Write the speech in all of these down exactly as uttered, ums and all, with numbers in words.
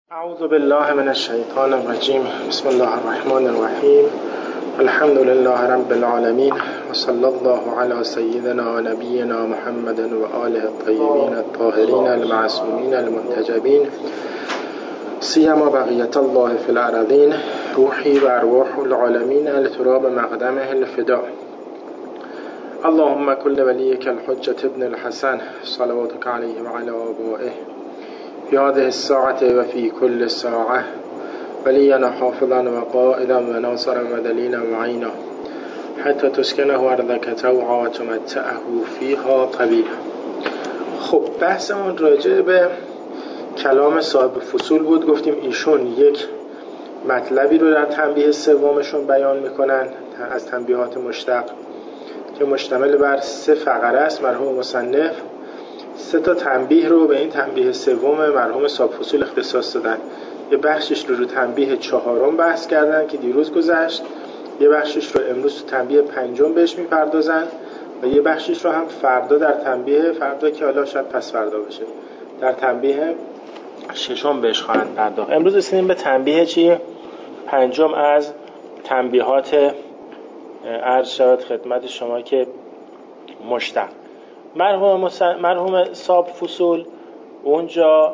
اعوذ بالله من الشیطان الرجیم. بسم الله الرحمن الرحیم. الحمد لله رب العالمین و صلی الله علی سیدنا و نبینا محمد و آله الطیبین الطاهرین المعصومین المنتجبین سیما بقیت الله فی الارضین. روحی و ارواح العالمین لتراب مقدمه الفداء. اللهم كل وليك الحجة ابن الحسن صلواتك عليه وعلى آبائه في هذه الساعة وفي كل ساعة ولينا حافظا وقائدا وناصرا ودليلا وعينا حتى تسكنه أرضك طوعا وتمتعه فيها طويلا. خب بحثمون راجع به کلام صاحب فصول بود. گفتیم ایشون یک مطلبی رو در تنبیه سومشون بیان میکنن از تنبیهات مشتق که مشتمل بر سه فقره است. مرحوم مصنف سه تا تنبیه رو به این تنبیه سوم مرحوم صاحب فصول اختصاص دادن. یه بخشش رو رو تنبیه چهارم بحث کردن که دیروز گذشت، یه بخشش رو امروز تو تنبیه پنجم بهش میپردازن و یه بخشش رو هم فردا در تنبیه فردا که حالا شاید پس فردا باشه در تنبیه ششم بهش خواهند پرداخت. امروز رسیدیم به تنبیه چی؟ پنجم از تنبیهات عرض شود خدمت شما که مشتق. مرحوم مسن... مرحوم صاحب فصول اونجا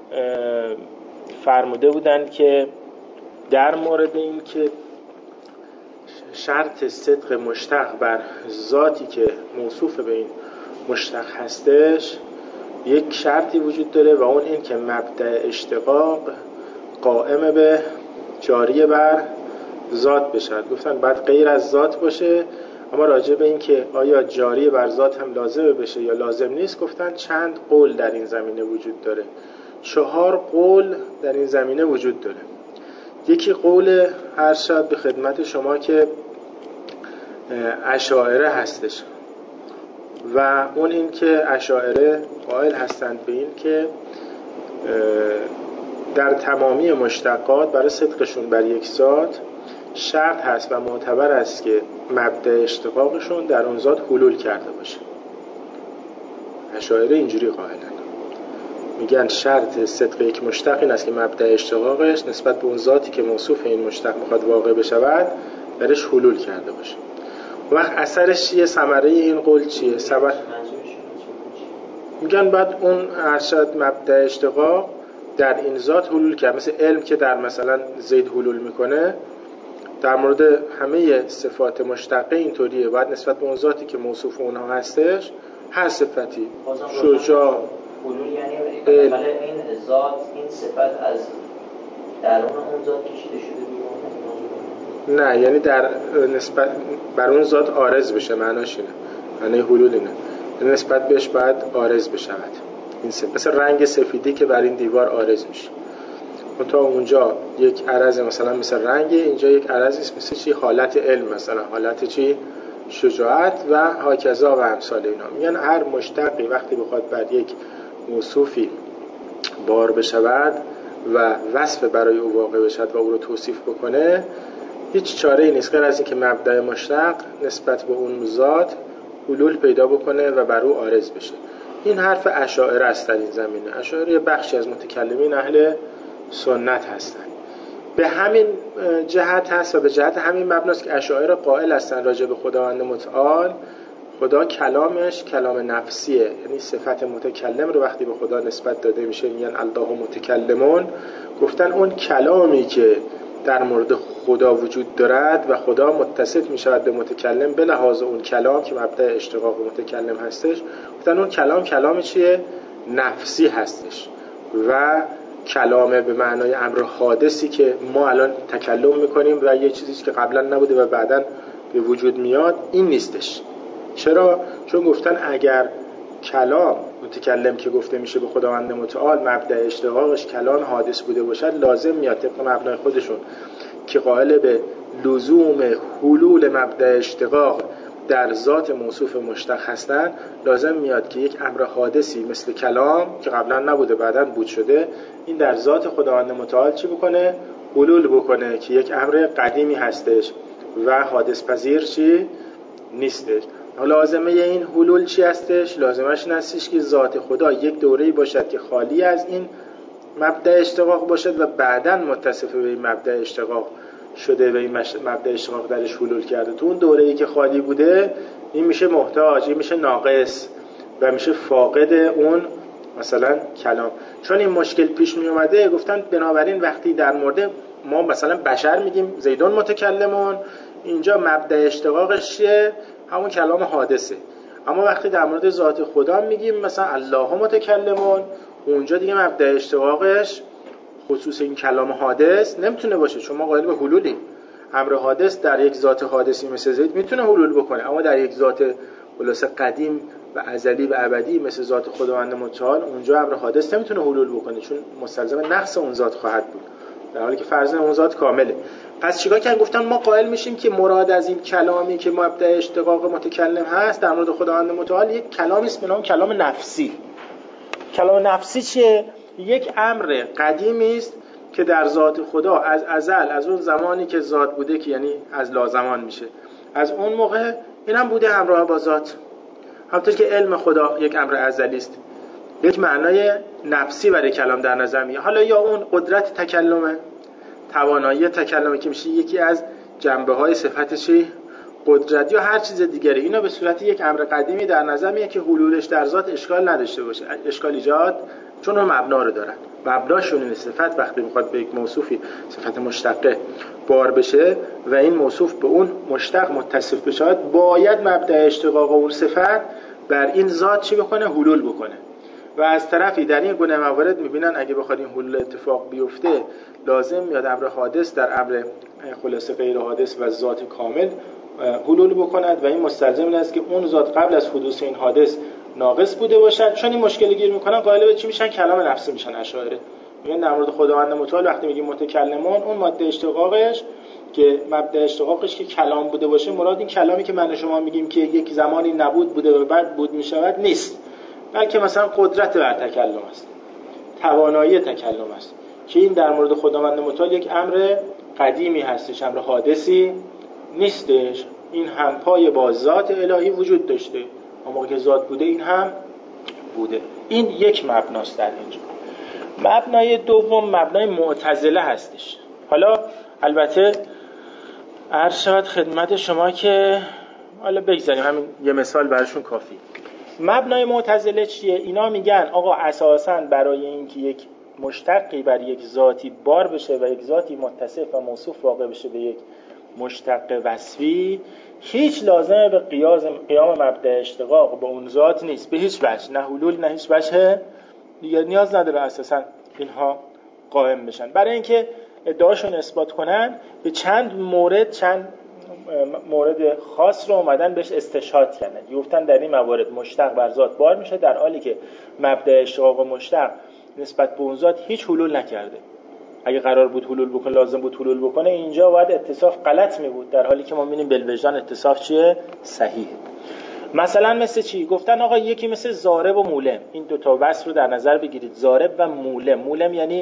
فرموده بودند که در مورد این که شرط صدق مشتق بر ذاتی که موصوف به این مشتق هستش یک شرطی وجود داره و اون این که مبدأ اشتقاق قائم به جاری بر ذات بشد. گفتن بعد غیر از ذات باشه، اما راجع به این که آیا جاری بر ذات هم لازمه بشه یا لازم نیست گفتن چند قول در این زمینه وجود داره. چهار قول در این زمینه وجود داره. یکی قول ارشد به خدمت شما که اشاعره هستش و اون این که اشاعره قائل هستند به این که در تمامی مشتقات برای صدقشون بر یک ذات شرط هست و معتبر است که مبدأ اشتقاقشون در اون ذات حلول کرده باشه. اشاعره اینجوری قائلن، میگن شرط صدق یک مشتق این است که مبدأ اشتقاقش نسبت به اون ذاتی که موصوف این مشتق میخواد واقع بشود درش حلول کرده باشه. وقت اثرش چیه؟ ثمره این قول چیه؟ سبب میگن بعد اون ارشد مبدأ اشتقاق در این ذات حلول کرد، مثل علم که در مثلا زید حلول میکنه در مورد همه صفات مشتقه اینطوریه. بعد نسبت به اون ذاتی که موصوف اونها هستش هر صفتی شجاع حلول یعنی این ذات این صفت از درون اون ذات کشیده شده بیرون؟ نه، یعنی در نسبت بر اون ذات عارض بشه. معناش اینه، معنی حلول اینه، نسبت بهش باید عارض بشود. این صفت مثل رنگ سفیدی که بر این دیوار عارض میشه. تا اونجا یک عرض مثلا مثل رنگ، اینجا یک عرضی است مثل چی؟ حالت علم، مثلا حالت چی؟ شجاعت و هاکذا و امثال اینا. میگن هر مشتقی وقتی بخواد بر یک موصوفی بار بشود و وصف برای او واقع بشود و او رو توصیف بکنه هیچ چاره ای نیست غیر از این که مبدأ مشتق نسبت به اون ذات حلول پیدا بکنه و بر او عارض بشه. این حرف اشاعره است در این زمینه. اشاعره بخشی از متکلمین اهل سنت هستند. به همین جهت هست و به جهت همین مبناست که اشاعره قائل هستند راجع به خداوند متعال خدا کلامش کلام نفسیه، یعنی صفت متکلم رو وقتی به خدا نسبت داده میشه میگن الله متکلمون. گفتن اون کلامی که در مورد خدا وجود دارد و خدا متصف میشود به متکلم به لحاظ اون کلام که مبدأ اشتقاق متکلم هستش، گفتن اون کلام کلام چیه؟ نفسی هستش و کلامه به معنای امر حادثی که ما الان تکلم میکنیم و یه چیزی که قبلا نبوده و بعداً به وجود میاد این نیستش. چرا؟ چون گفتن اگر کلام متکلم که گفته میشه به خداوند متعال مبدأ اشتقاقش کلام حادث بوده باشد لازم میاد طبق مبنای خودشون که قائل به لزوم حلول مبدأ اشتقاق در ذات موصوف مشتق هستن، لازم میاد که یک امر حادثی مثل کلام که قبلا نبوده بعداً بود شده این در ذات خداوند متعال چی بکنه؟ حلول بکنه که یک امر قدیمی هستش و حادث پذیر چی؟ نیستش. لازمه این حلول چی هستش؟ لازمش این هستش که ذات خدا یک دوره‌ای باشد که خالی از این مبدأ اشتقاق باشد و بعداً متصف به این مبدأ اشتقاق شده و این مبدأ اشتقاق درش حلول کرده، تو اون دوره‌ای که خالی بوده این میشه محتاج، این میشه ناقص و میشه فاقد اون مثلا کلام. چون این مشکل پیش می اومده گفتن بنابراین وقتی در مورد ما مثلا بشر میگیم زیدون متکلمون، اینجا مبدأ اشتقاقش چیه؟ همون کلام حادثه. اما وقتی در مورد ذات خدا میگیم مثلا الله متکلمون، اونجا دیگه مبدأ اشتقاقش خصوص این کلام حادث نمیتونه باشه، چون ما قائل به حلولیم. امر حادث در یک ذات حادثی مثل زید میتونه حلول بکنه، اما در یک ذات خلاصه قدیم و ازلی و ابدی مثل ذات خداوند متعال اونجا امر حادث نمیتونه حلول بکنه، چون مستلزم نقص اون ذات خواهد بود، در حالی که فرض اون ذات کامله. پس چیکار کردن؟ گفتن ما قائل میشیم که مراد از این کلامی که مبدأ اشتقاق متکلم هست در مورد خداوند متعال یک کلامی است به نام کلام نفسی. کلام نفسی چیه؟ یک امر قدیمی است که در ذات خدا از ازل، از اون زمانی که ذات بوده که یعنی از لازمان میشه، از اون موقع این هم بوده همراه با ذات. همونطور که علم خدا یک امر ازلی است، یک معنای نفسی برای کلام در نظر میاد. حالا یا اون قدرت تکلمه، توانایی تکلمه که میشه یکی از جنبه‌های صفتش قدرت، یا هر چیز دیگری، اینا به صورت یک امر قدیمی در نظر میاد که حلولش در ذات اشکال نداشته باشه، اشکال ایجاد، چون اون مبنا رو دارن. مبناشون این صفت وقتی میخواد به یک موصوفی صفت مشتقه بار بشه و این موصوف به اون مشتق متصف بشه، باید مبدأ اشتقاق اون صفت بر این ذات چی بکنه؟ حلول بکنه. و از طرفی در این گونه موارد میبینن اگه بخواد این حلول اتفاق بیفته لازم میاد امر حادث در امر خلاصه غیر حادث و ذات کامل حلول بکند و این مستلزم این است که اون ذات قبل از حدوث این حادث ناقص بوده باشد. چون این مشکل گیر میکنن قائل به چی میشن؟ کلام نفسی میشن اشاعره. میگن در مورد خداوند متعال وقتی میگیم متکلمون، اون ماده اشتقاقش که مبدأ اشتقاقش که کلام بوده باشه، مراد این کلامی که من و شما میگیم که یک زمانی نبود بوده و بعد بود میشود نیست، بلکه مثلا قدرت بر تکلم است، توانایی تکلم است، که این در مورد خداوند متعال یک امر قدیمی هستش، امر حادثی نیستش. این هم پای با ذات الهی وجود داشته، اما که ذات بوده این هم بوده. این یک مبناست در اینجا. مبنای دوم مبنای معتزله هستش. حالا البته عرض شود خدمت شما که حالا بگذاریم همین یه مثال براشون کافی. مبنای معتزله چیه؟ اینا میگن آقا اساساً برای اینکه یک مشتقی بر یک ذاتی بار بشه و یک ذاتی متصف و موصوف واقع بشه به یک مشتق وصفی، هیچ لازمه به قیاس قیام مبدأ اشتقاق به اون ذات نیست، به هیچ وجه، نه حلول نه هیچ وجه دیگه، نیاز نداره اساساً اینها قائم بشن. برای اینکه ادعاشون اثبات کنن به چند مورد چند مورد خاص رو اومدن بهش استشهاد کردن. گفتن در این موارد مشتق بر ذات بار میشه، در حالی که مبدأ اشتقاق مشتق نسبت به اون ذات هیچ حلول نکرده. اگه قرار بود حلول بکنه، لازم بود حلول بکنه، اینجا باید اتصاف غلط می بود، در حالی که ما می‌بینیم بالوجدان اتصاف چیه؟ صحیح. مثلا مثل چی؟ گفتن آقا یکی مثل ضارب و مولم، این دو تا وصف رو در نظر بگیرید، ضارب و مولم. مولم یعنی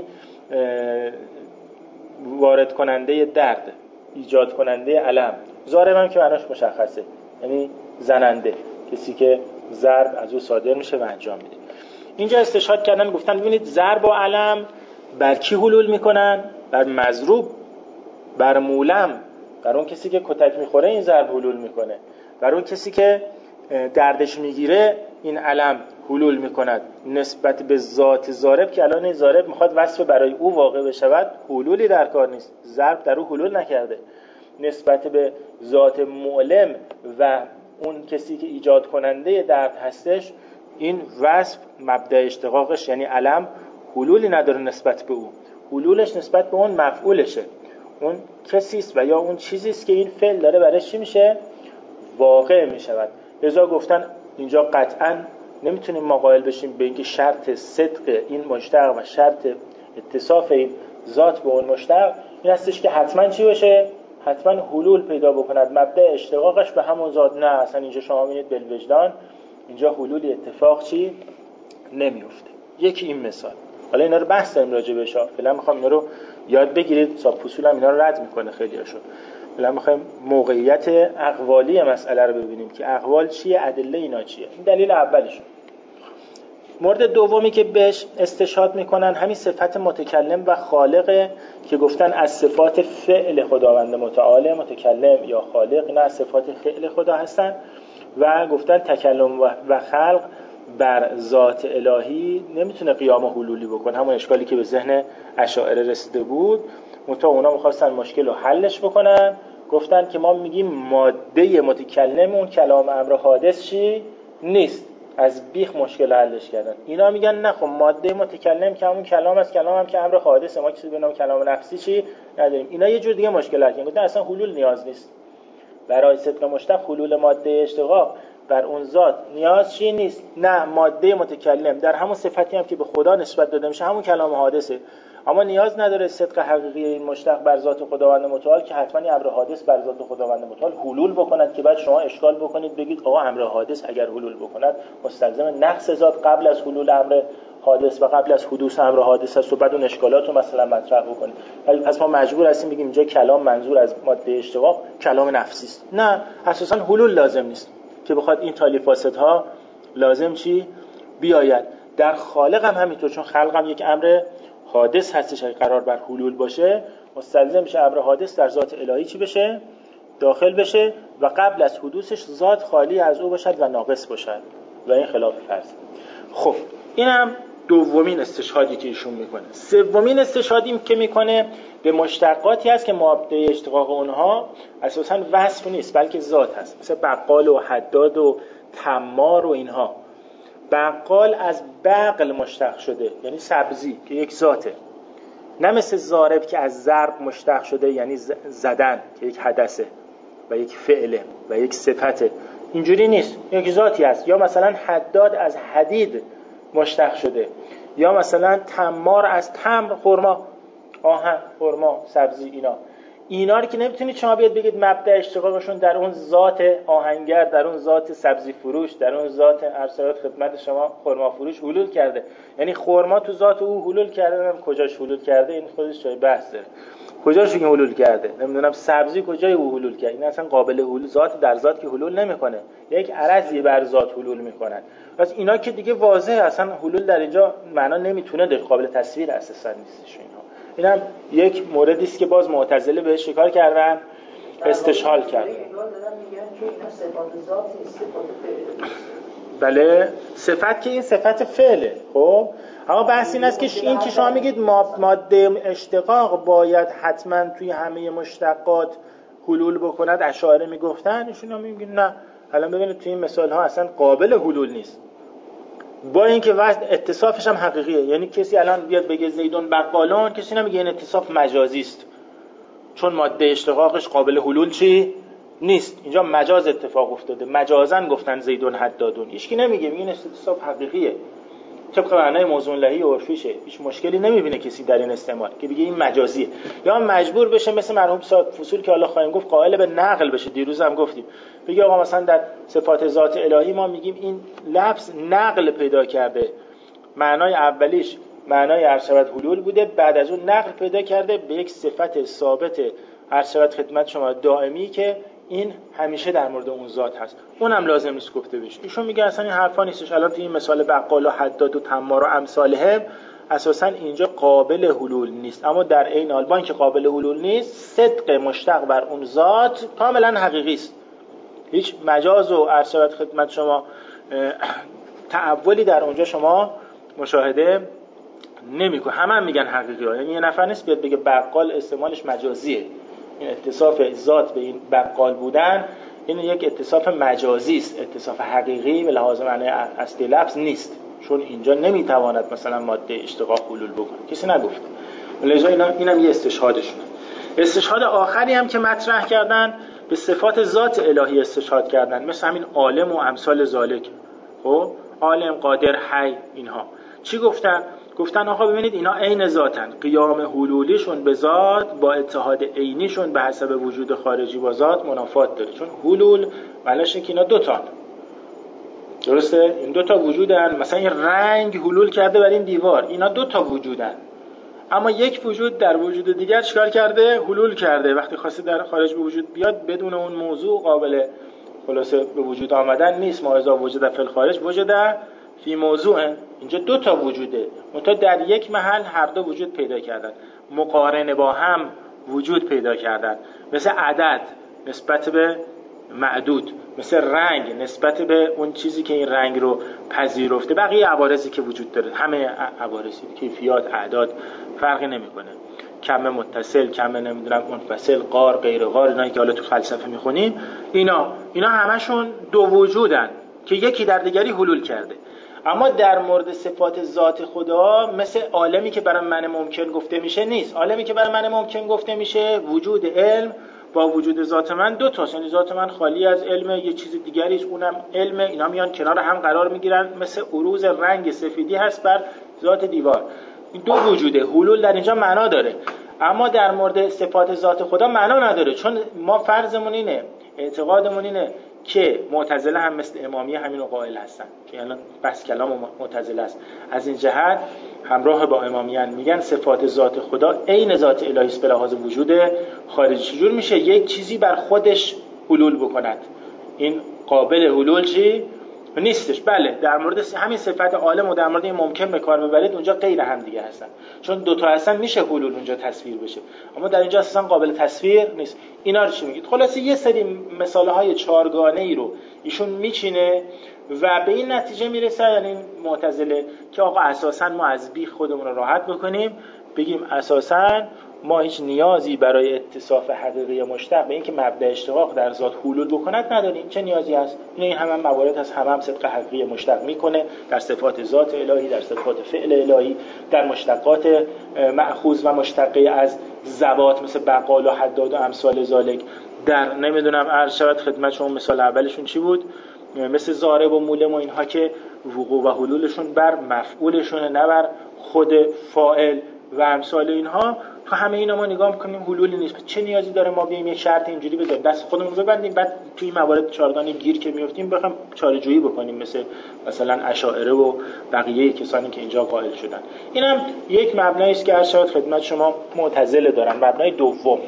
وارد کننده درد، ایجاد کننده الم. ضارب هم که معناش مشخصه، یعنی زننده، کسی که ضرب از او صادر میشه و انجام میده. اینجا استشهاد کردن، گفتن ببینید ضرب و الم بر کی حلول میکنن؟ بر مضروب، بر مولم، بر اون کسی که کتک میخوره این ضرب حلول میکنه، بر اون کسی که دردش میگیره این الم حلول میکند. نسبت به ذات ضارب که الان این ضارب میخواد وصف برای او واقع بشود، حلولی در کار نیست، ضرب در او حلول نکرده. نسبت به ذات مؤلم و اون کسی که ایجاد کننده درد هستش، این وصف مبدأ اشتقاقش یعنی الم حلولی نداره نسبت به او، حلولش نسبت به اون مفعولشه، اون کسیست و یا اون چیزیست که این فعل داره برای چی میشه؟ واقع میشود. لذا گفتن اینجا قطعاً نمیتونیم ما قائل بشیم به اینکه شرط صدق این مشتق و شرط اتصاف این ذات به اون مشتق این هستش که حتما چی باشه؟ حتما حلول پیدا بکند، مبدأ اشتقاقش به همون ذات. نه، اصلا اینجا شما میبینید بالوجدان اینجا حلولی اتفاق چی نمیفته. یکی این مثال. حالا اینا رو بحث داریم راجع بهش، فعلا میخوام اینا رو یاد بگیرید. صاحب اصول هم اینا رو رد میکنه خیلیاشو. فعلا میخوایم موقعیت اقوالی مسئله رو ببینیم که اقوال چیه، ادله اینا چیه. این دلیل اولیش. مورد دومی که بهش استشهاد میکنن همین صفت متکلم و خالقه که گفتن از صفات فعل خداوند متعال، متکلم یا خالق، نه از صفات فعل خدا هستن و گفتن تکلم و خلق بر ذات الهی نمیتونه قیام و حلولی بکنه، همون اشکالی که به ذهن اشاعره رسیده بود. منتها اونا میخواستن مشکل رو حلش بکنن، گفتن که ما میگیم ماده متکلم اون کلام امر حادث چی نیست، از بیخ مشکل حلش کردن. اینا میگن نه خب ماده متکلم که همون کلام است، کلام هم که امر حادثه، ما چیزی به نام کلام نفسی چی نداریم. اینا یه جور دیگه مشکل حل کردن، گفتن اصلا حلول نیاز نیست برای صدق مشتق، حلول ماده اشتقاق بر اون ذات نیاز چی نیست. نه، ماده متکلم در همون صفتی هم که به خدا نسبت داده میشه همون کلام حادثه، اما نیاز نداره صدق حقیقی این مشتق بر ذات خداوند متعال که حتما امر حادث بر ذات خداوند متعال حلول بکند که بعد شما اشکال بکنید بگید آقا امر حادث اگر حلول بکند مستلزم نقص ذات قبل از حلول امر حادث و قبل از حدوث امر حادث است و بعد اون اشکالات رو مثلا مطرح بکنید. پس ما مجبور هستیم بگیم اینجا کلام منظور از ماده اشتقاق کلام نفسی است. نه، اساسا حلول لازم نیست که بخواد این تالیفاست‌ها لازم چی بیاید. در خالق هم همینطور، چون خلق هم یک امر حادث هستش، اگه قرار بر حلول باشه مستلزم میشه امر حادث در ذات الهی چی بشه داخل بشه و قبل از حدوثش ذات خالی از او باشد و ناقص باشد و این خلاف فرض. خب این هم دومین استشهادی که ایشون میکنه. سومین استشهادی که میکنه به مشتقاتی هست که ماده اشتقاق اونها اساساً وصف نیست بلکه ذات هست، مثل بقال و حداد و تمار و اینها. بقال از بقل مشتق شده یعنی سبزی که یک ذاته، نه مثل ضارب که از ضرب مشتق شده یعنی زدن که یک حدثه و یک فعله و یک صفته. اینجوری نیست، یک ذاتی هست. یا مثلا حداد از حدید مشتق شده، یا مثلا تمار از تمر خرما، آهن، خرما، سبزی. اینا اینا رو که نمیتونید شما بیاد بگید مبدا اشتقاقشون در اون ذات آهنگر، در اون ذات سبزی فروش، در اون ذات ارسالات خدمت شما خرما فروش حلول کرده. یعنی خرما تو ذات او حلول کرده، نمیدونم کجاش حلول کرده، این خودش جای بحث داره. کجاش این حلول کرده؟ نمیدونم سبزی کجای او حلول کرده. این اصلا قابل حلول ذات در ذات که حلول نمیکنه، یک عرضی بر ذات حلول میکنن. پس اینا که دیگه واضحه اصلا حلول در اینجا معنا نمیتونه داره، قابل تصویر اساسا نیستش. اینها اینم یک موردی است که باز معتزله بهش شکار کردن، استشهال کردن. بله، صفت که این صفت فعله. خب اما بحث این است که این که شما میگید ماده اشتقاق باید حتما توی همه مشتقات حلول بکند، اشاعره میگفتن، ایشون هم میگن نه. الان ببینید توی این مثال ها اصلا قابل حلول نیست، با اینکه وقت اتصافش هم حقیقیه. یعنی کسی الان بیاد بگه زیدون بقالون، کسی نمیگه این اتصاف مجازی است، چون ماده اشتقاقش قابل حلول چی نیست. اینجا مجاز اتفاق افتاده، مجازن گفتن زیدون حدادون. هیچ کی نمیگه این اتصاف حقیقیه، طبق معنای موضوع لهی عرفیشه. هیچ مشکلی نمیبینه کسی در این استعمال که بگه این مجازیه. یا مجبور بشه مثل مرحوم صاحب فصول که الله خواهیم گفت قائل به نقل بشه. دیروز هم گفتیم بگه آقا مثلا در صفات ذات الهی ما میگیم این لفظ نقل پیدا کرده، معنای اولیش معنای عرشبت حلول بوده، بعد از اون نقل پیدا کرده به یک صفت ثابت عرشبت خدمت شما دائمی که این همیشه در مورد اون ذات هست. اونم لازم نیست گفته بشه. ایشون میگه اصلا این حرفا نیستش. الان تو این مثال بقال و حداد و تمار و امثالهم اساسا اینجا قابل حلول نیست، اما در عین حال با اینکه قابل حلول نیست صدق مشتق بر اون ذات کاملا حقیقی است. هیچ مجاز و عرشبت خدمت شما تعولی در اونجا شما مشاهده نمیکنه. همه هم میگن حقیقیه. یعنی یه نفر نیست بیاد بگه بقال استعمالش مجازیه. این اتصاف ذات به این بقال بودن این یک اتصاف مجازی است، اتصاف حقیقی به لحاظ معنی اصلی لفظ نیست، چون اینجا نمیتواند مثلا ماده اشتقاق حلول بکنه. کسی نگفته. لذا اینا اینم یه استشهادشونه. استشهاد آخری هم که مطرح کردن به صفات ذات الهی استشهاد کردن، مثل همین عالم و امثال ذالک. خب عالم، قادر، حی، اینها چی گفتن؟ گفتن آقا ببینید اینا عین ذاتن، قیام حلولیشون به ذات با اتحاد عینیشون به حسب وجود خارجی با ذات منافات داره. چون حلول معنیش اینه که اینا دو تا، درسته؟ این دو تا وجودن. مثلا این رنگ حلول کرده بر این دیوار، اینا دو تا وجودن، اما یک وجود در وجود دیگر چیکار کرده؟ حلول کرده. وقتی خواسته در خارج به وجود بیاد بدون اون موضوع قابل خلاصه به وجود آمدن نیست. ما اذا وجود فی الخارج وجود فی موضوع، اینجا دو تا وجوده، منتها در یک محل هر دو وجود پیدا کردن، مقارنه با هم وجود پیدا کردن، مثل عدد نسبت به معدود، مثل رنگ نسبت به اون چیزی که این رنگ رو پذیرفته، بقیه عوارضی که وجود داره، همه عوارض، کیفیات، اعداد فرقی نمیکنه، کم متصل، کم نمیدونم منفصل، غار، غیر غار، اینا که حالا تو فلسفه میخونیم، اینا اینا همشون دو وجودن که یکی در دیگری حلول کرده. اما در مورد صفات ذات خدا مثل عالمی که برای من ممکن گفته میشه نیست. عالمی که برای من ممکن گفته میشه وجود علم با وجود ذات من دو تاست، یعنی ذات من خالی از علم، یه چیز دیگریش اونم علم، اینا میان کنار هم قرار میگیرن، مثل عروض رنگ سفیدی هست بر ذات دیوار. این دو وجوده، حلول در اینجا معنا داره، اما در مورد صفات ذات خدا معنا نداره، چون ما فرضمون اینه، اعتقادمون اینه که معتزله هم مثل امامیه همین رو قائل هستن که الان بس کلام معتزله است. از این جهت همراه با امامیان میگن صفات ذات خدا عین ذات الهی است به لحاظ وجود خارجی. چجور میشه یک چیزی بر خودش حلول بکند؟ این قابل حلول چی نیستش. بله در مورد همین صفت عالم و در مورد این ممکن به کار ببرید، اونجا غیر هم دیگه هستن، چون دو تا هستن میشه حلول اونجا تصویر بشه، اما در اینجا اصلا قابل تصویر نیست. اینا رو چی میگید؟ خلاصه یه سری مثاله های چهارگانه ای رو ایشون میچینه و به این نتیجه میرسه، یعنی معتزله، که آقا اساسا ما از بیخ خودمون رو راحت بکنیم، بگیم اساسا ما هیچ نیازی برای اتصاف حقیقی مشتق به اینکه مبدأ اشتقاق در ذات حلول بکند نداریم. چه نیازی هست؟ این هم, هم موارد هست، هم هم صدق حقیقی مشتق میکنه در صفات ذات الهی، در صفات فعل الهی، در مشتقات مأخوذ و مشتقه از ذوات مثل بقال و حداد و امثال ذالک. در نمیدونم عرض شود خدمت شما مثال اولشون چی بود؟ مثل ضارب و مولم و اینها که وقوع و حلولشون بر مفعولشونه نه بر خود فاعل و امثال اینها. تو همه اینا ما نگاه میکنیم حلولی نیست. چه نیازی داره ما بیایم یک شرط اینجوری بذاریم دست خودمون رو ببندیم بعد تو این موارد چهارگانه گیر که میافتیم بخوام چاره جویی بکنیم، مثل مثلا اشاعره و بقیه کسانی که اینجا قائل شدن. اینم یک مبنایی است که عرض شد خدمت شما معتزله دارن، مبنای دوم.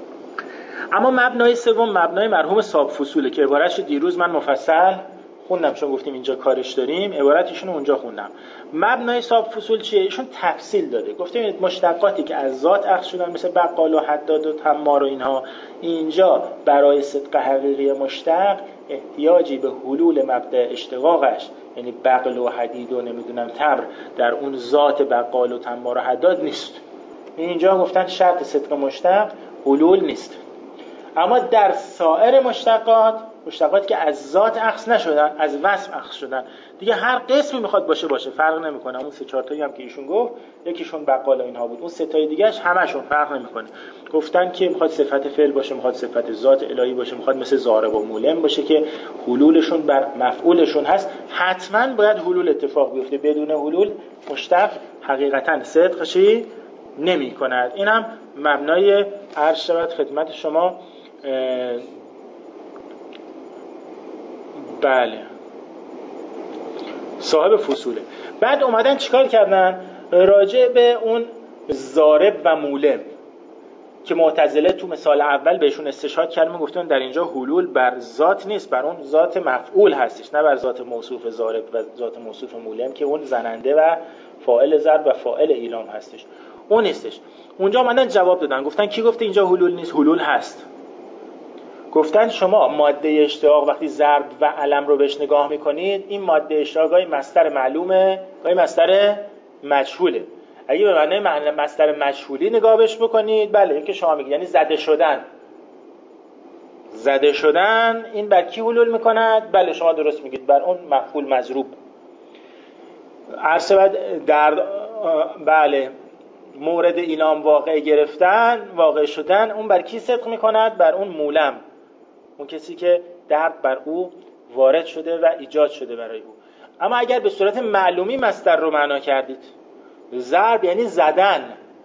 اما مبنای سوم مبنای مرحوم صاحب فصوله که عبارتش دیروز من مفصل خوندم، چون گفتیم اینجا کارش داریم، عبارتشون رو اونجا خوندم. مبنای صاحب فصول چیه؟ ایشون تفصیل داده، گفتیم مشتقاتی که از ذات اخذ شدن مثل بقال و حداد و تمار و اینها، اینجا برای صدق حقیقی مشتق احتیاجی به حلول مبدأ اشتقاقش، یعنی بقل و حدید و نمیدونم تمر، در اون ذات بقال و تمار و حداد نیست. اینجا گفتن شرط صدق مشتق حلول نیست. اما در سایر مشتقات، مشتقاتی که از ذات اخذ نشدن، از وصف اخذ شدن، دیگه هر قسمی میخواد باشه باشه فرق نمیکنه. اون سه چهار تایی هم که ایشون گفت، یکیشون بقال و اینها بود، اون سه تای دیگه‌اش همشون فرق نمیکنه. گفتن که میخواد صفت فعل باشه، میخواد صفت ذات الهی باشه، میخواد مثل ضارب و مولم باشه که حلولشون بر مفعولشون هست، حتما باید حلول اتفاق بیفته. بدون حلول مشتق حقیقتا صدقشی نمی کند. این هم مبنای عرض شود خدمت شما. بله صاحب فصوله. بعد اومدن چیکار کردن؟ راجع به اون ضارب و مولم که معتزله تو مثال اول بهشون استشهاد کردن، گفتن در اینجا حلول بر ذات نیست، بر اون ذات مفعول هستش، نه بر ذات موصوف ضارب و ذات موصوف مولم که اون زننده و فاعل ضرب و فاعل ایلام هستش، اون نیستش. اونجا اومدن جواب دادن، گفتن کی گفته اینجا حلول نیست؟ حلول هست. گفتن شما ماده اشتقاق وقتی ضرب و علم رو بهش نگاه میکنید، این ماده اشتقاق گاهی مصدر معلومه گاهی مصدر مجهوله. اگه به معنی مصدر مجهولی نگاه بهش بکنید، بله این که شما میگید یعنی زده شدن، زده شدن این بر کی حلول میکند؟ بله شما درست میگید، بر اون مفعول مضروب. عرض بعد در بله مورد ایلام واقع گرفتن، واقع شدن، اون بر کی صدق میکند؟ بر اون مولم، اون کسی که درد بر او وارد شده و ایجاد شده برای او. اما اگر به صورت معلومی مصدر رو معنا کردید، ضرب یعنی زدن،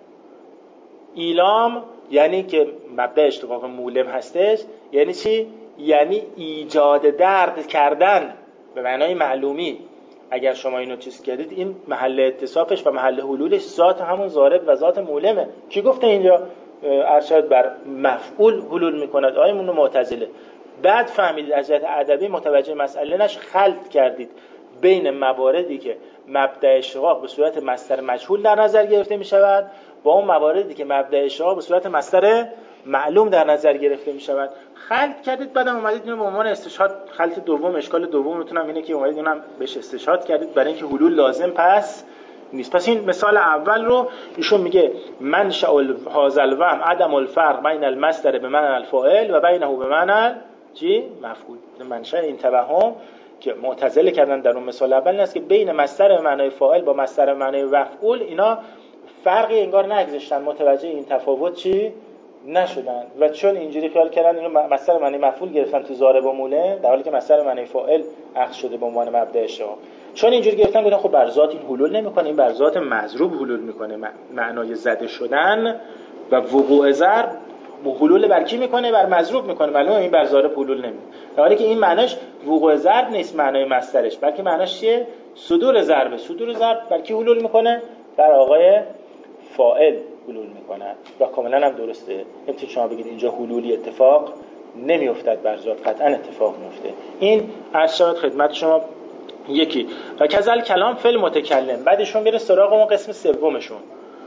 ایلام یعنی که مبدأ اشتقاق مولم هستش، یعنی چی؟ یعنی ایجاد درد کردن به معنای معلومی. اگر شما اینو چیز کردید، این محل اتصافش و محل حلولش ذات همون ضارب و ذات مولمه. کی گفته اینجا ارشاد بر مفعول حلول میکند؟ آیمون معتزله. بعد فهمیدید از جهت ادبی متوجه مسئله نش، خلط کردید بین مواردی که مبدأ اشتقاق به صورت مصدر مجهول در نظر گرفته می شود با اون مواردی که مبدأ اشتقاق به صورت مصدر معلوم در نظر گرفته می شود. خلط کردید بعدم اومدید اینو به عنوان استشهاد، خلط دوم، اشکال دوم میتونم اینه که اومدید اونم بهش استشهاد کردید برای اینکه حلول لازم پس نیست. پس این مثال اول رو ایشون میگه منشأ هذا الوهم عدم الفرق بین المصدر به معنی الفاعل و بینه به معنی چی مفعول. منشأ این توهم که معتزله کردن در اون مثال اول این است که بین مصدر به معنی فاعل با مصدر به معنی مفعول اینا فرقی انگار نگذاشتن، متوجه این تفاوت چی نشدن و چون اینجوری خیال کردن اینو مصدر معنی مفعول گرفتن تو ضارب و موله در حالی که مصدر معنی فاعل اخذ شده به عنوان مبدأ اشتقاق. چون اینجوری گرفتن گفتن خب بر ذات این حلول نمیکنه، این بر ذات مضروب حلول میکنه، معنای زده شدن و وقوع ضرب حلول بر کی میکنه؟ بر مضروب میکنه. معلومه این بر ضارب حلول نمیکنه، در حالی که این معناش وقوع ضرب نیست معنای مصدرش، بلکه معناش چیه؟ صدور ضرب. صدور ضرب بر کی حلول میکنه؟ بر آقای فاعل حلول میکنه و کاملا هم درسته. نمیتونید شما بگید اینجا حلولی اتفاق نمیافتد، بر ذات قطعا اتفاق میفته. این عرض شد خدمت شما یکی. و کذل کلام فعل متکلم. بعدشون میره سراغ اون قسم سومشون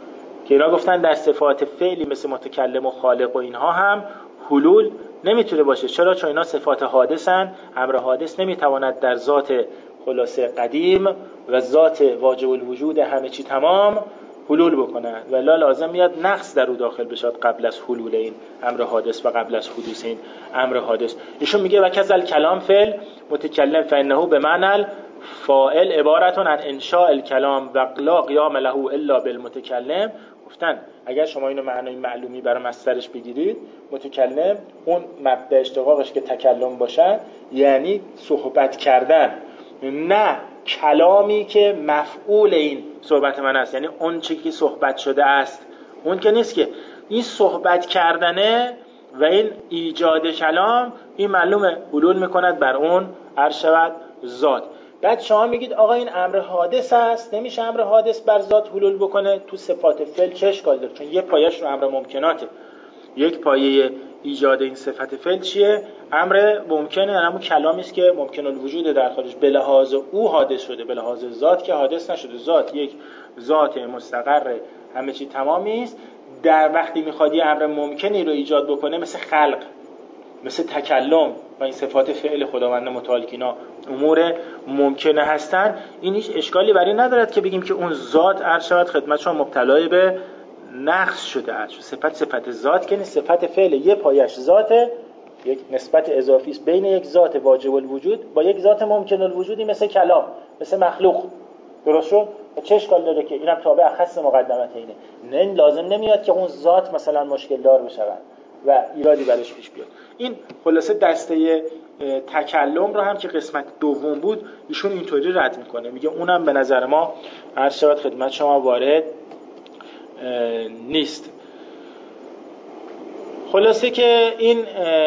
که اینا گفتن در صفات فعلی مثل متکلم و خالق و اینها هم حلول نمیتونه باشه. چرا؟ چون اینا صفات حادثن. امر حادث نمیتواند در ذات خلاصه قدیم و ذات واجب الوجود همه چی تمام حلول بکنه و لا لازم میاد نقص در او داخل بشد قبل از حلول این امر حادث و قبل از حدوث این امر حادث. ایشون میگه و کذل کلام فعل متکلم فانه به معنی فاعل عبارتون عن انشاء الکلام و لا قیام له الا بالمتکلم. گفتن اگر شما اینو معنای معلومی برای مصدرش بگیرید، متکلم اون مبدأ اشتقاقش که تکلم باشه یعنی صحبت کردن، نه کلامی که مفعول این صحبت من است، یعنی اون چیزی که صحبت شده است اون که نیست، که این صحبت کردنه و این ایجاد کلام این معلومه حلول میکند بر اون عرض شود ذات. بعد شما میگید آقا این امر حادث است، نمیشه امر حادث بر ذات حلول بکنه. تو صفات فعل چه اشکال داره؟ چون یه پایش رو امر ممکناته، یک پایه ایجاد این صفت فعل چیه؟ امر ممکنه، یعنی همون کلامی است که ممکن الوجود در خودش به لحاظ او حادث شده، به لحاظ ذات که حادث نشده. ذات یک ذات مستقر همه چی تمامی است. در وقتی میخواد یه امر ممکنی رو ایجاد بکنه مثل خلق، مثل تکلم و این صفات فعل خداوند متعال که اینا امور ممکنه هستن، این هیچ اشکالی برای ندارد که بگیم که اون ذات عرض شود خدمت شما مبتلای به نقص شده است. صفت صفت ذات که نیست، صفت فعل یه پایش ذاته، یک نسبت اضافی است بین یک ذات واجب الوجود با یک ذات ممکن الوجودی مثل کلام، مثل مخلوق. درست شد؟ چه اشکال داره که اینم تابع اخص مقدمت اینه؟ نه لازم نمیاد که اون ذات مثلا مشکل دار بشه و ایرادی برش پیش بیاد. این خلاصه دسته تکلم رو هم که قسمت دوم بود ایشون اینطوری رد میکنه، میگه اونم به نظر ما عرض شود خدمت شما وارد نیست. خلاصه که این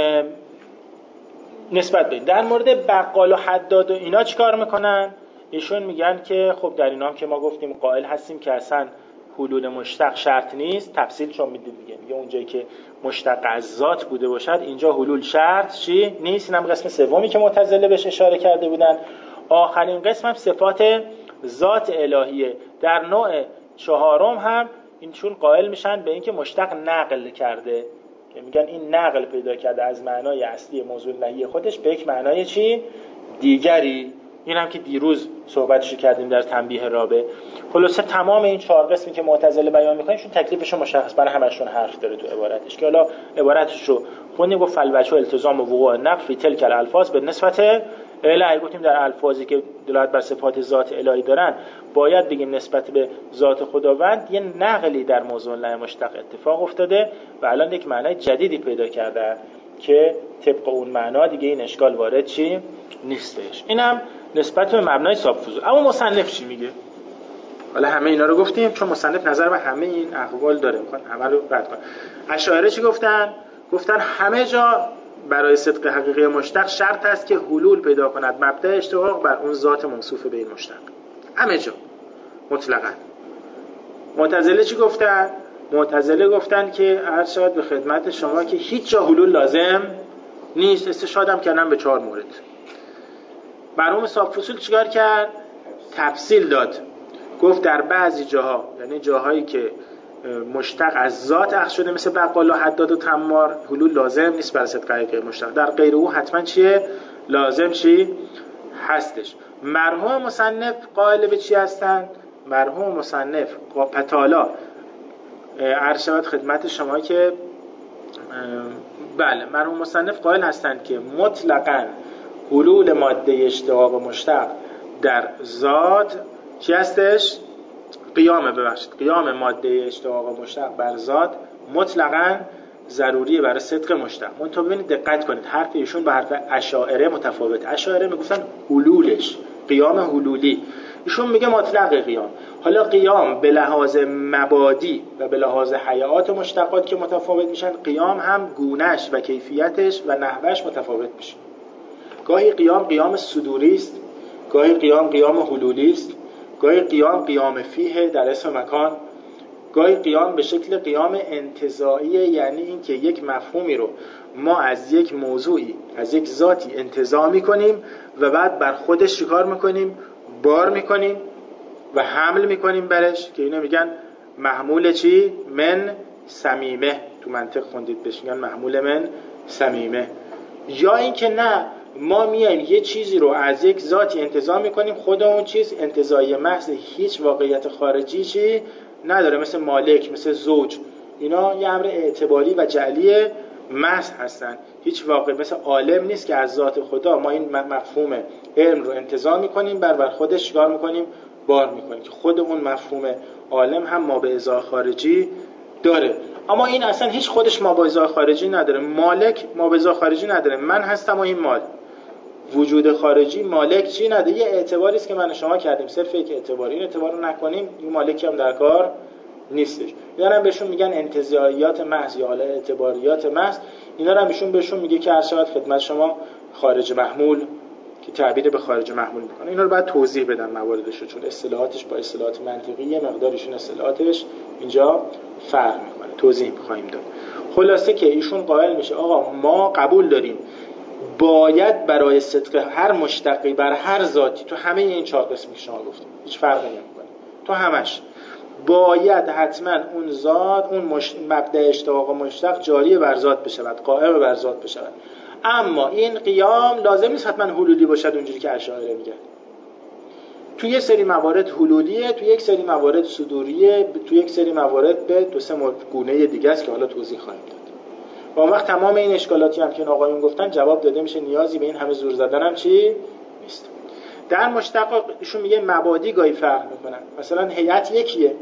نسبت به در مورد بقال و حداد و اینا چیکار میکنن؟ ایشون میگن که خب در اینا هم که ما گفتیم قائل هستیم که اصلا حلول مشتق شرط نیست. تفصیل چون میدید دیگه، میگه اونجایی که مشتق از ذات بوده باشد اینجا حلول شرط چی نیست. اینم قسم سومی که معتزله بهش اشاره کرده بودن. آخرین قسم هم صفات ذات الهیه. در نوع چهارم هم اینشون قائل میشن به اینکه مشتق نقل کرده، که میگن این نقل پیدا کرده از معنای اصلی موضوع نهی خودش به یک معنای چی دیگری. این هم که دیروز صحبتشو کردیم در تنبیه رابع. خلاصه تمام این چهار قسمی که معتزله بیان میکنن شون تکلیفشون مشخص، برای همشون حرف داره تو عبارتش که حالا عبارتش رو خوندیم. گفت فالوجه التزام و وقوع نقل فی تلک الالفاظ به نسبت الهی. گفتیم در الفاظی که دلالت بر صفات ذات الهی دارن باید بگیم نسبت به ذات خداوند یه نقلی در موضوع نهی مشتق اتفاق افتاده و الان یک معنای جدیدی پیدا کرده که طبق اون معنا دیگه این اشکال وارد چی نیستش. اینم نسبت به مبنای سابفوزول. اما مصنف چی میگه؟ حالا همه اینا رو گفتیم چون مصنف نظر به همه این اقوال داره، میخوان همه رو رد کنه. اشاعره چی گفتن؟ گفتن همه جا برای صدق حقیقی مشتق شرط است که حلول پیدا کند مبدأ اشتقاق بر اون ذات موصوف به این مشتق. همه جا مطلقاً. معتزله چی گفتن؟ معتزله گفتن که عرض شود به خدمت شما که هیچ جا حلول لازم نیست. استشهاد هم کردن به چهار مورد. مرحوم صاحب فصول چیکار کرد؟ تفصیل داد. گفت در بعضی جاها، یعنی جاهایی که مشتق از ذات اخذ شده مثل بقال و حداد و تمار، حلول لازم نیست برای صدق حقیقی مشتق. در غیر او حتما چیه؟ لازم چی؟ هستش. مرحوم مصنف قائل به چی هستند؟ مرحوم مصنف پتالا عرض شود خدمت شما که بله مرحوم مصنف قائل هستند که مطلقاً حلول ماده اشتقاق مشتق در ذات چی هستش؟ قیامه ببخشید قیام ماده اشتقاق مشتق بر ذات مطلقاً ضروریه برای صدق مشتق. منتها ببینید دقت کنید حرف ایشون به حرف اشاعره متفاوته. اشاعره میگفتن حلولش قیام حلولی، ایشون میگه مطلق قیام. حالا قیام به لحاظ مبادی و به لحاظ حیات مشتقات که متفاوت میشن، قیام هم گونهش و کیفیتش و نحوش متفاوت میشه. گاهی قیام قیام صدوری است، گاهی قیام قیام حلولی است، گاهی قیام قیام فیه در اسم مکان، گاهی قیام به شکل قیام انتزاعیه، یعنی این که یک مفهومی رو ما از یک موضوعی از یک ذاتی انتزاع میکنیم و بعد بر خودش چیکار میکنیم؟ بار میکنیم و حمل میکنیم برش، که اینو میگن محمول چی؟ من صمیمه. تو منطق خوندید بهش میگن محمول من صمیمه. یا این که نه ما میایم یه چیزی رو از یک ذاتی انتزاع میکنیم، خود اون چیز انتزاعی محض، هیچ واقعیت خارجی چی نداره، مثل مالک، مثل زوج، اینا یه امر اعتباری و جعلی محض هستن، هیچ واقع مثل عالم نیست که از ذات خدا ما این مفهوم علم رو انتزاع میکنیم بر بر خودش چیکار میکنیم؟ بار میکنیم، که خود اون مفهوم عالم هم ما به ازای خارجی داره. اما این اصلا هیچ خودش ما به ازای خارجی نداره. مالک ما به ازای خارجی نداره، من هستم و این مال. وجود خارجی مالک چی نداره، یه اعتباری است که من و شما کردیم، صرف یک اعتباری. این اعتبار رو نکنیم این مالکی هم در کار نیستش. اینا هم بهشون میگن انتزاعیات محض یا حالا اعتباریات محض. اینا هم بهشون بهشون میگه که هر شود خدمت شما خارج محمول، که تعبیر به خارج محمول میکنه. اینا رو بعد توضیح بدن مواردش رو، چون اصطلاحاتش با اصطلاحات منطقی یه مقدارشون اصطلاحاتش اینجا فرق میکنه، توضیح میخوایم داد. خلاصه که ایشون قائل میشه آقا ما قبول داریم باید برای صدق هر مشتقی بر هر ذاتی، تو همه این چهار قسمی که شما گفتیم هیچ فرقی نمیکنه، تو همش باید حتما اون ذات، اون مش... مبدأ اشتقاق مشتق جاری بر ذات بشود، قائم بر ذات بشود. اما این قیام لازم نیست حتما حلولی باشد اونجوری که اشاعره میگن. تو یک سری موارد حلولیه، تو یک سری موارد صدوریه، تو یک سری موارد به دو سه گونه دیگه است که حالا توضیح خواهیم داد. و اون وقت تمام این اشکالاتی هم که آقایون گفتن جواب داده میشه، نیازی به این همه زور زدن هم چی نیست. در مشتق ایشون میگه مبادی گاهی فرق میکنن. مثلا هیئت یکیه،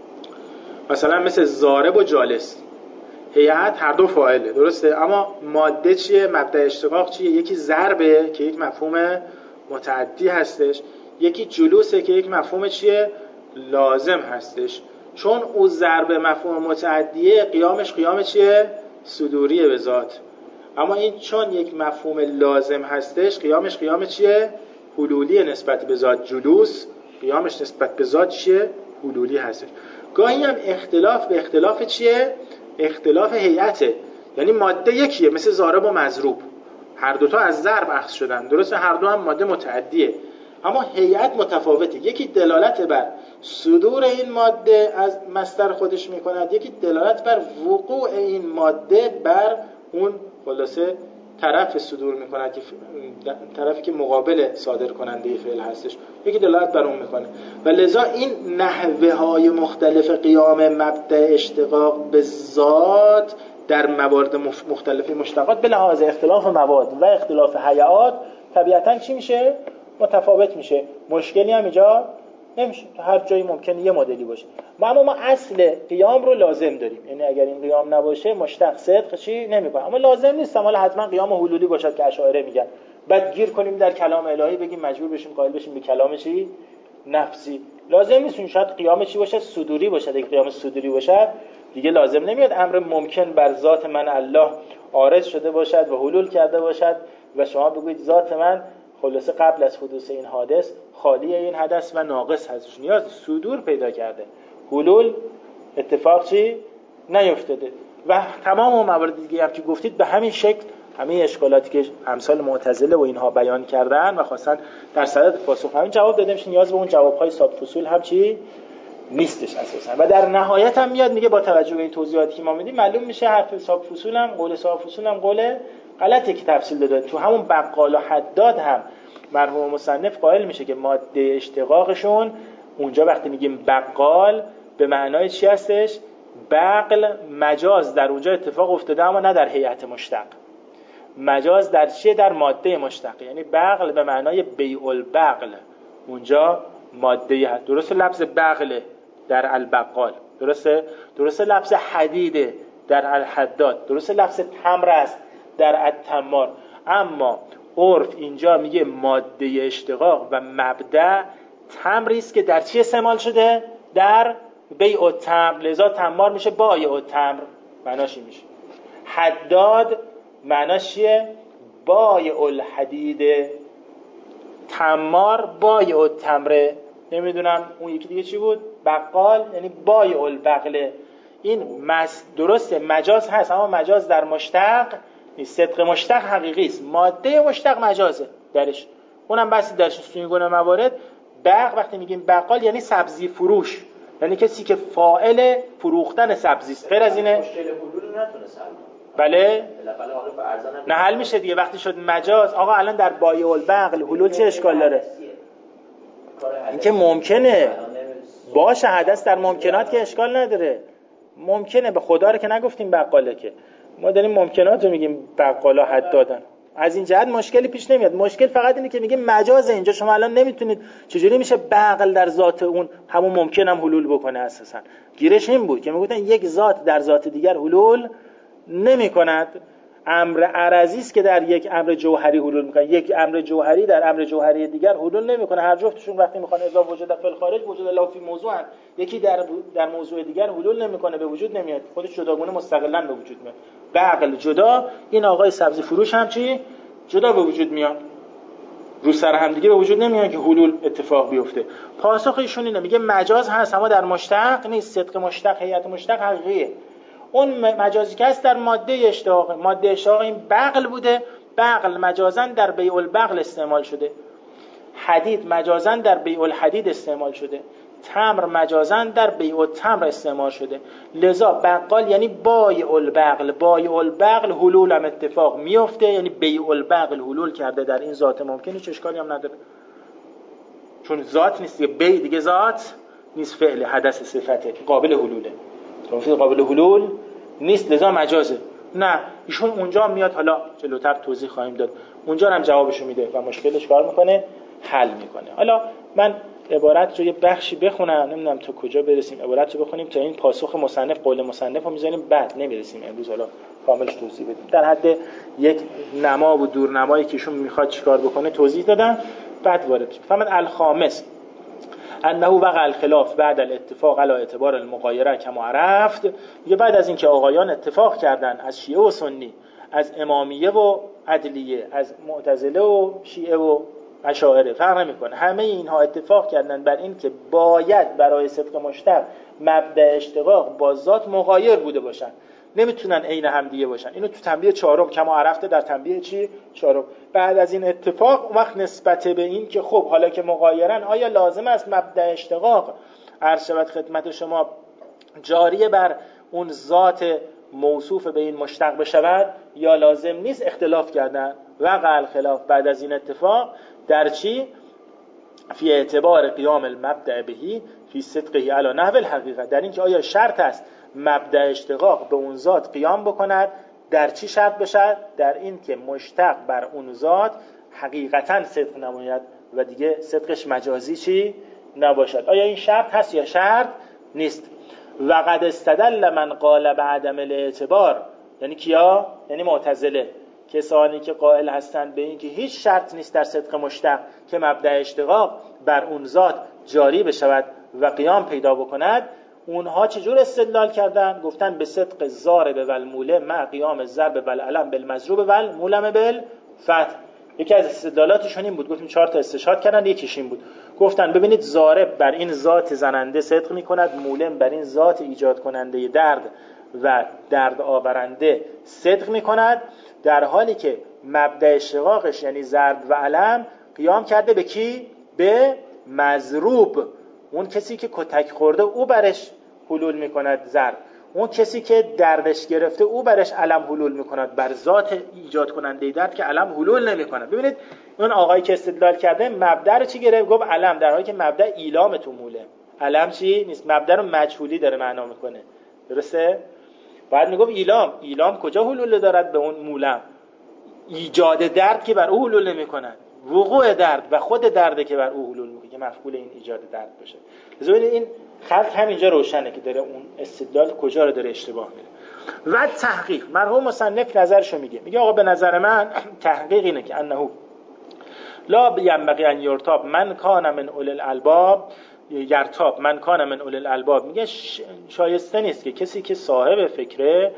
مثلا مثل ضارب و جالس، هیئت هر دو فاعله درسته، اما ماده چیه؟ مبدأ اشتقاق چیه؟ یکی ضربه که یک مفهوم متعدی هستش، یکی جلوسه که یک مفهوم چیه؟ لازم هستش. چون او ضرب مفهوم متعدیه، قیامش قیام چیه؟ صدوریه به ذات. اما این چون یک مفهوم لازم هستش، قیامش قیام چیه؟ حلولی نسبت به ذات. جلوس قیامش نسبت به ذات چیه؟ حلولی هستش. گاهی هم اختلاف به اختلاف چیه؟ اختلاف هیئته، یعنی ماده یکیه مثل ضارب و مضروب، هر دوتا از ضرب اخذ شدن درسته، هر دو هم ماده متعدیه، اما هیئت متفاوته. یکی دلالت بر صدور این ماده از مصدر خودش میکند، یکی دلالت بر وقوع این ماده بر اون خلاصه طرف صدور میکند که طرفی که مقابل صادر کننده فعل هستش، یکی دلالت بر اون میکنه. و لذا این نحوه های مختلف قیام مبدأ اشتقاق به ذات در موارد مختلفی مشتقات به لحاظ اختلاف مواد و اختلاف هیئات طبیعتاً چی میشه؟ متفاوت میشه. مشکلی هم اینجا نمیشه، تو هر جایی ممکنه یه مدلی باشه. ما اما ما اصل قیام رو لازم داریم، یعنی اگر این قیام نباشه مشتق صدق چی نمیکنه. اما لازم نیست حالا حتما قیام حلولی باشد که اشاعره میگن، بعد گیر کنیم در کلام الهی بگیم مجبور بشیم قائل بشیم به کلام چی نفسی. لازم نیست. اون شاید قیام چی باشه؟ صدوری باشه. اگه قیام صدوری باشه دیگه لازم نمیاد امر ممکن بر ذات من الله عارض شده باشد و حلول کرده باشد و شما بگویید ذات من خلاصه قبل از حدوث این حادث خالی این حدث و ناقص هستش، نیاز صدور پیدا کرده، حلول اتفاق چی نیفتاده. و تمام اون موارد دیگه هم که گفتید به همین شکل همه اشکالاتی که امثال معتزله و اینها بیان کردن و خواستن در صدد پاسخ همین جواب داده میشه، نیاز به اون جوابهای ساب فصول هم چی نیستش اساسا. و در نهایت هم میاد میگه با توجه به این توضیحاتی که ما میدیم معلوم میشه حرف ساب فصول هم قول ساب فصول هم قول غلطی که تفصیل داده. تو همون بقال و حداد هم مرحوم مصنف قائل میشه که ماده اشتقاقشون اونجا وقتی میگیم بقال به معنای چی هستش؟ بقل مجاز در اونجا اتفاق افتاده اما نه در هیئت مشتق. مجاز در چیه؟ در ماده مشتق. یعنی بقل به معنای بیع البقل اونجا ماده هست. درسته لفظ بقل در البقال، درسته درسته لفظ حدیده در الحداد، درسته لفظ تمر است در التمار. اما عرف اینجا میگه ماده اشتقاق و مبدأ تمری است که در چی استعمال شده؟ در بیع التمر. لذا تمار میشه بایع التمر. معناش این میشه. حداد معناش چیه؟ بایع الحدید. تمار بایع التمر. نمیدونم اون یکی دیگه چی بود؟ بقال یعنی بایع البقله. این مس درسته مجاز هست اما مجاز در مشتق نیست. صدق مشتق حقیقی است، ماده مشتق مجازه درش. اونم بحثی درش است. این گونه موارد بق وقتی میگیم بقال یعنی سبزی فروش، یعنی کسی که فاعل فروختن سبزی است. غیر از اینه مشکل حلول نتونه حل بله بالاخره حالا به ارزان نه حل میشه دیگه. وقتی شد مجاز آقا الان در بایع البقل حلول چه اشکال داره؟ این که ممکنه باشه، حدث در ممکنات که اشکال نداره. ممکنه، به خدا رو که نگفتیم بقاله، که ما داریم ممکنات رو میگیم بقالا حد دادن. از این جهت مشکلی پیش نمیاد. مشکل فقط اینه که میگه مجازه. اینجا شما الان نمیتونید چجوری میشه بقل در ذات اون همون ممکن هم حلول بکنه. اساسا گیرش این بود که میگفتن یک ذات در ذات دیگر حلول نمیکند. امر عرضی است که در یک امر جوهری حلول میکنه، یک امر جوهری در امر جوهری دیگر حلول نمیکنه. هر جفتشون وقتی میخوان اضافه وجود فی الخارج وجود لا فی موضوع هم. یکی در در موضوع دیگر حلول نمیکنه، به وجود نمیاد، خودش جداگانه مستقلا به وجود میاد. بقل جدا، این آقای سبزی فروش هم چی جدا به وجود میاد، رو سر هم دیگه به وجود نمیاد که حلول اتفاق بیفته. پاسخ ایشون اینه، میگه مجاز هست اما در مشتق نیست. صدق مشتق هیئت مشتق حقیقیه. اون مجازی که هست در ماده اشتقاق. ماده اشتقاق این بقل بوده، بقل مجازن در بیع البقل استعمال شده. حدید مجازن در بیع الحدید استعمال شده. تمر مجازن در بیع التمر استعمال شده. لذا بقال یعنی بایع البقل. بایع البقل حلول هم اتفاق میفته، یعنی بیع البقل حلول کرده در این ذات ممکن. هیچ اشکالی هم نداره چون ذات نیست دیگه. بیع دیگه ذات نیست، فعل حدث صفته قابل حلوله. توفیق قابل حلول نیست لذا مجازه. نه ایشون اونجا میاد، حالا جلوتر توضیح خواهیم داد، اونجا هم جوابشو میده و مشکلش کار میکنه، حل میکنه. حالا من عبارت رو یه بخشی بخونم، نمیدونم تا کجا برسیم. عبارت رو بخونیم تا این پاسخ مصنف، قول مصنف رو میذاریم بعد نمیرسیم امروز، حالا کاملش توضیح بدیم. در حد یک نما و دورنمایی که ایشون میخواد چیکار بکنه توضیح دادم، بعد وارد شیم. فهمت الخامس انه وقع الخلاف بعد الاتفاق علی اعتبار المغایره کما عرفت. میگه بعد از اینکه آقایان اتفاق کردن از شیعه و سنی، از امامیه و عدلیه، از معتزله و شیعه و اشاعره، فرق نمیکنه، همه اینها اتفاق کردن بر این که باید برای صدق مشتق مبدأ اشتقاق با ذات مغایر بوده باشن، نمیتونن عین هم دیگه باشن. اینو تو تنبیه چهارم کما عرفته در تنبیه چی چهارم. بعد از این اتفاق وقت نسبت به این که خب حالا که مغایرن آیا لازم است مبدأ اشتقاق عرض شود خدمت شما جاری بر اون ذات موصوف به این مشتق بشود یا لازم نیست؟ اختلاف کردن. وقع الخلاف بعد از این اتفاق در چی؟ فی اعتبار قیام المبدأ بهی فی صدقه علی نحو الحقیقه، در این که آیا شرط است مبدأ اشتقاق به اون ذات قیام بکند. در چی شرط بشد؟ در این که مشتق بر اون ذات حقیقتا صدق نماید و دیگه صدقش مجازی چی نباشد. آیا این شرط هست یا شرط نیست؟ و قد استدل من قال بعدم الاعتبار، یعنی کیا؟ یعنی معتزله، کسانی که قائل هستند به این که هیچ شرط نیست در صدق مشتق که مبدأ اشتقاق بر اون ذات جاری بشود و قیام پیدا بکند. اونها چجور استدلال کردن؟ گفتن به صدق ضارب و الموله مع قیام ضرب و العلم بالمضروب و المولم بالفتح. یکی از استدلالاتشون این بود، گفتیم چهار تا استشهاد کردن، یکیش این بود، گفتن ببینید ضارب بر این ذات زننده صدق میکند، مولم بر این ذات ایجاد کننده درد و درد آورنده صدق میکند در حالی که مبدأ اشتقاقش یعنی ضرب و علم قیام کرده به کی؟ به مضروب. اون کسی که کتک خورده او برش حلول میکند ضرب، اون کسی که دردش گرفته او برش علم حلول میکند، بر ذات ایجاد کننده درد که علم حلول نمیکند. ببینید اون آقایی که استدلال کرده مبدأ رو چی گرفت؟ گفت علم، در حالی که مبدأ ایلام تو موله. علم چی نیست، مبدأ رو مجهولی داره معنا میکنه. درسته؟ بعد میگم ایلام، ایلام کجا حلول دارد؟ به اون مولم. ایجاد درد که بر او حلول نمیکند، وقوع درد و خود درده که بر او حلول میکنه که مفعول این ایجاد درد باشه. لذا این خط همینجا روشنه که داره اون استدلال کجا رو داره اشتباه میره. و تحقیق، مرحوم مصنف نظرشو میگه، میگه آقا به نظر من تحقیق اینه که انه لا ینبغی ان یرتاب من کان من اول الالباب یرتاب من کان من اول الالباب، میگه شایسته نیست که کسی که صاحب فکره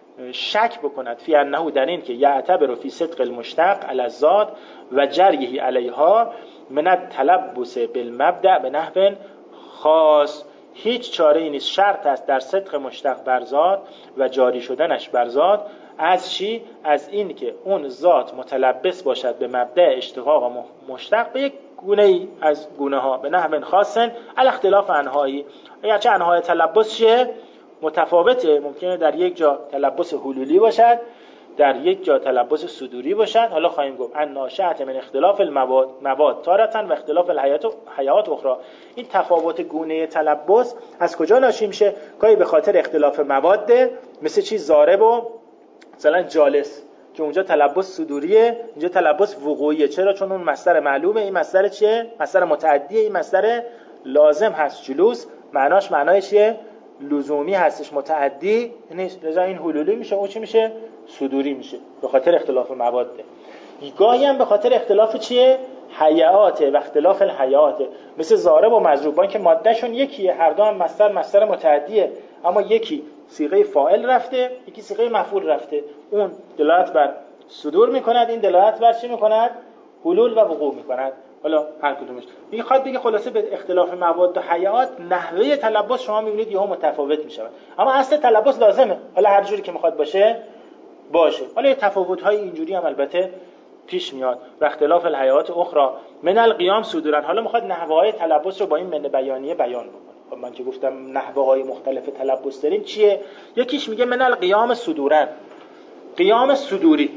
شک بکند فی انه در این که یعتبر فی صدق المشتق علی الذات و جریه علیها من التلبس بالمبدأ به نحو خاص. هیچ چاره ای نیست، شرط است در صدق مشتق بر ذات و جاری شدنش بر ذات از چی؟ از این که اون ذات متلبس باشد به مبدأ اشتقاق مشتق به یک گونه ای از گونه ها به نحو خاص علی اختلاف انهایی. اگرچه انهای تلبس چیه؟ متفاوته، ممکنه در یک جا تلبس حلولی باشد، در یک جا تلبس صدوری باشد. حالا خواهیم گفت ان ناشئه من اختلاف المواد مواد تارة و اختلاف الحیات حیات اخرى. این تفاوت گونه تلبس از کجا ناشی میشه؟ گاهی به خاطر اختلاف مواد، مثل چی؟ ضارب و مثلا جالس که اونجا تلبس صدوریه، اینجا تلبس وقوعیه. چرا؟ چون اون مصدر معلومه، این مصدر چیه؟ مصدر متعدیه، این مصدر لازم هست. جلوس معناش معنای چیه؟ لزومی هستش، متعدی نیست. لذا این حلولی میشه، او چی میشه؟ صدوری میشه به خاطر اختلاف مواده. گاهی هم به خاطر اختلاف چیه؟ حیاته و اختلاف الحیاته، مثل ضارب و مضروب، با اینکه مادهشون یکیه، هر دو هم مصدر مصدر متعدیه، اما یکی صیغه فاعل رفته، یکی صیغه مفعول رفته. اون دلالت بر صدور میکند، این دلالت بر چی میکند؟ حلول و وقوع میکند. حالا هر کدومش میخواد بگه خلاصه به اختلاف مواد و حیات نحوه تلبس شما میبینید یهو متفاوت میشود، اما اصل تلبس لازمه، حالا هر جوری که میخواد باشه باشه. حالا یه تفاوت‌های اینجوری هم البته پیش میاد. و اختلاف الحیات اخرى من القیام صدورن. حالا میخواد نحوه‌های تلبس رو با این من بیانیه بیان بکنه. خب من که گفتم نحوه‌های مختلف تلبس داریم چیه؟ یکیش میگه من القیام صدورن، قیام صدوری.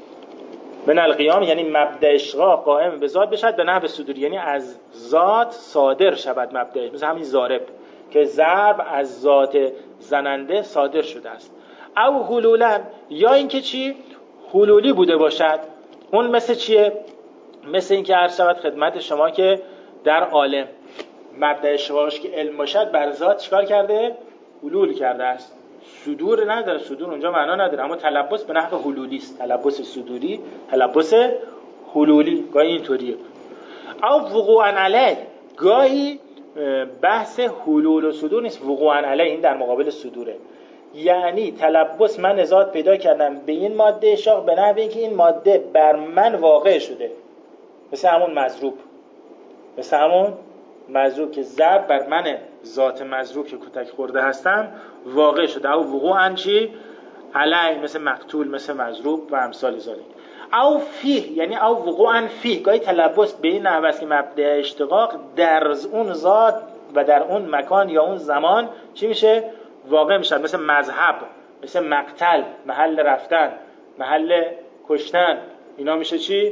من القیام یعنی مبدأ اشتقاق قائم به ذات بشد به نحو صدوری، یعنی از ذات صادر شود مبدأ، مثل همین ضارب که ضرب از ذات زننده صادر شده است. او حلولا، یا اینکه چی؟ حلولی بوده باشد. اون مثل چیه؟ مثل اینکه عرض شود خدمت شما که در عالم مبدأ اشتقاقش که علم باشد بر ذات چیکار کرده؟ حلول کرده است. صدور نداره، صدور اونجا معنا نداره، اما تلبس به نحو حلولی است. تلبس صدوری، تلبس حلولی، گاهی اینطوریه. او وقوعا علیه، گاهی بحث حلول و صدور نیست، وقوعا علیه، این در مقابل صدوره. یعنی تلبس من ذات پیدا کردم به این ماده اشتقاق به نحو اینکه این ماده بر من واقع شده، مثل همون مضروب، مثل همون مضروب که ضرب بر من ذات مضروب که کتک خورده هستم واقع شده. او وقوعا چی؟ علی، مثل مقتول، مثل مضروب و امثال ذالک. او فیه، یعنی او وقوعا فیه، گاهی تلبس به این نحو است که مبدأ اشتقاق در اون ذات و در اون مکان یا اون زمان چی میشه؟ واقع میشه، مثل مذهب، مثل مقتل، محل رفتن، محل کشتن. اینا میشه چی؟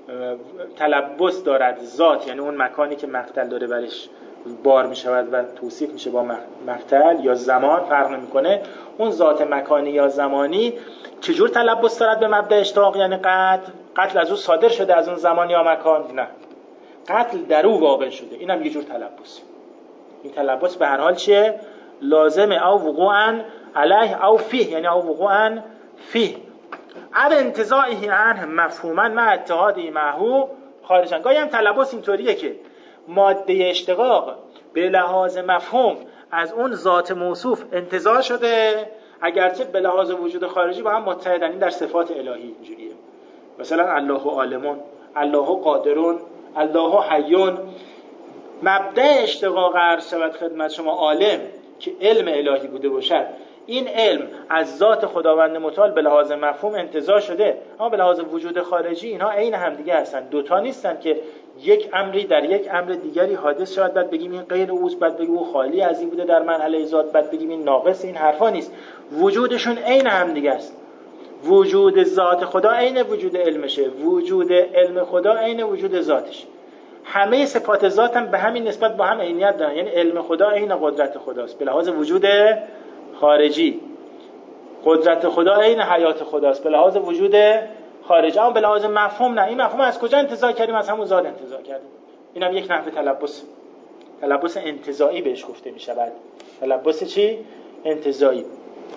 تلبس دارد ذات، یعنی اون مکانی که مقتل داره برش بار میشود و توصیف میشه با مقتل، یا زمان فرق نمیکنه. اون ذات مکانی یا زمانی چجور تلبس دارد به مبدأ اشتقاق؟ یعنی قتل، قتل از او صادر شده از اون زمان یا مکان؟ نه، قتل در او واقع شده. اینم یه جور تلبس. این تلبس به هر حال چیه؟ لازمه. او وقوعا علیه او فیه، یعنی او وقوعا فیه. اب انتزاعی عنه مفهوما مع اتحادی معهو خارجا. گاهی هم تلبس اینطوریه که ماده اشتقاق به لحاظ مفهوم از اون ذات موصوف انتزاع شده، اگرچه به لحاظ وجود خارجی با هم متحدن. این در صفات الهی اینجوریه. مثلا الله عالمون، الله قادرون، الله حیون. مبدأ اشتقاق عرض شود خدمت شما عالم که علم الهی بوده باشد، این علم از ذات خداوند متعال به لحاظ مفهوم انتزاع شده، اما به لحاظ وجود خارجی اینها عین همدیگه هستن. دوتا نیستن که یک امری در یک امر دیگری حادث شود بعد بگیم این غیر اوست، بعد بگیم او خالی از این بوده در مرحله ذات، بعد بگیم این ناقص. این حرفا نیست، وجودشون عین همدیگه است. وجود ذات خدا عین وجود علمشه، وجود علم خدا عین وجود ذاتش. همه صفات ذات هم به همین نسبت با هم عینیت دارن، یعنی علم خدا عین قدرت خداست به لحاظ وجود خارجی، قدرت خدا عین حیات خداست به لحاظ وجود خارجی. اما به لحاظ مفهوم نه. این مفهوم از کجا انتزاع کردیم؟ از همون ذات انتزاع کردیم. اینم یک نحوه تلبس، تلبس انتزاعی بهش گفته می شود. تلبس چی؟ انتزاعی.